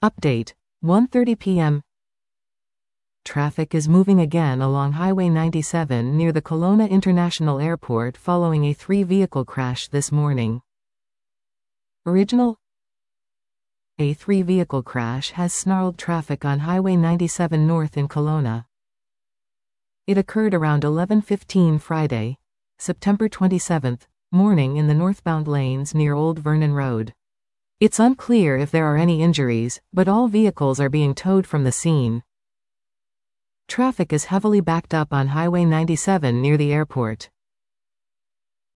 Update. 1:30 p.m. Traffic is moving again along Highway 97 near the Kelowna International Airport following a 3-vehicle crash this morning. Original. A 3-vehicle crash has snarled traffic on Highway 97 North in Kelowna. It occurred around 11:15 Friday, September 27, morning in the northbound lanes near Old Vernon Road. It's unclear if there are any injuries, but all vehicles are being towed from the scene. Traffic is heavily backed up on Highway 97 near the airport.